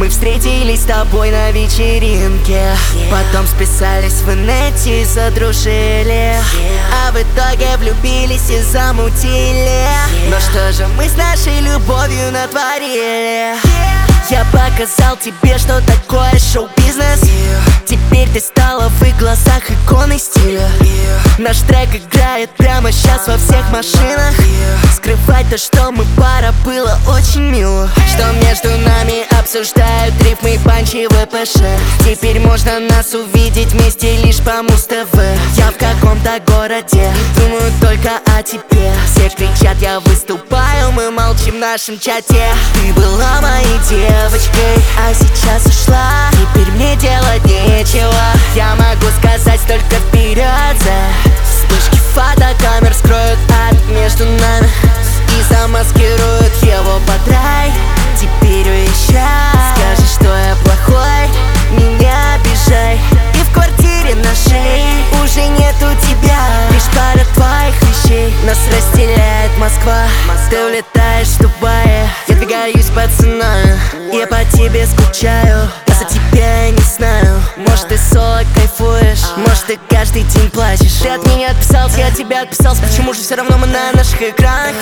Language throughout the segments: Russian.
Мы встретились с тобой на вечеринке, потом списались в инете и задружили, а в итоге влюбились и замутили. Но что же мы с нашей любовью натворили? Я показал тебе, что такое шоу-бизнес. Теперь ты стала в их глазах иконой стиля. Наш трек играет прямо сейчас во всех машинах. Скрывать то, что мы пара, было очень мило. Что между нами обсуждают рифмы, панчи, ВПШ. Теперь можно нас увидеть вместе лишь по Муз-ТВ. Я в каком-то городе и думаю только о тебе. Все кричат, я выступаю, мы молчим в нашем чате. Ты была моей девочкой, а сейчас ушла. Теперь мне делать нечего. Я могу сказать только вперед. Вспышки фотокамер скроют ад между нами и замаскируют его под рай. Теперь уезжай, скажи, что я плохой, меня обижай. И в квартире нашей уже нету тебя, лишь пара твоих вещей. Нас разделяет Москва, ты улетаешь в Дубае. Я двигаюсь по ценою, я по тебе скучаю. Я за тебя не знаю, может ты соло кайфуешь, может ты каждый день плачешь. Ты от меня отписался, я от тебя отписался. Почему же все равно мы на наших экранах?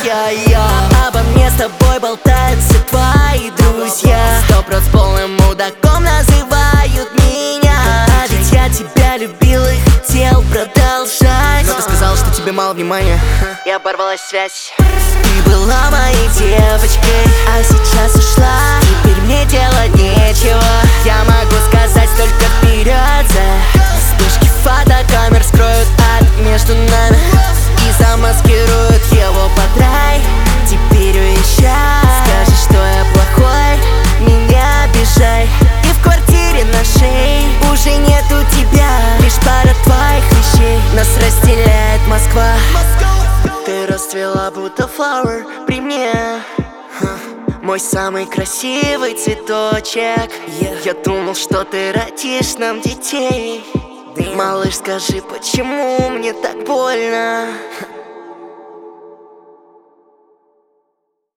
Обо мне с тобой болтают все твои друзья. 100% с полным мудаком называют меня. А ведь я тебя любил и хотел продолжать. Но ты сказала, что тебе мало внимания, и оборвалась связь. Ты была моей девочкой, а сейчас ушла. Теперь мне делать нечего. Я могу сказать только вперед. Вспышки фотокамер скроют ад между нами и замаскируют его под рай. Теперь уезжай, скажи, что я плохой, меня обижай. И в квартире нашей уже нету тебя, лишь пара твоих вещей. Нас разделяет Москва. Ты расцвела будто flower при мне, мой самый красивый цветочек. Я думал, что ты родишь нам детей. Малыш, скажи, почему мне так больно?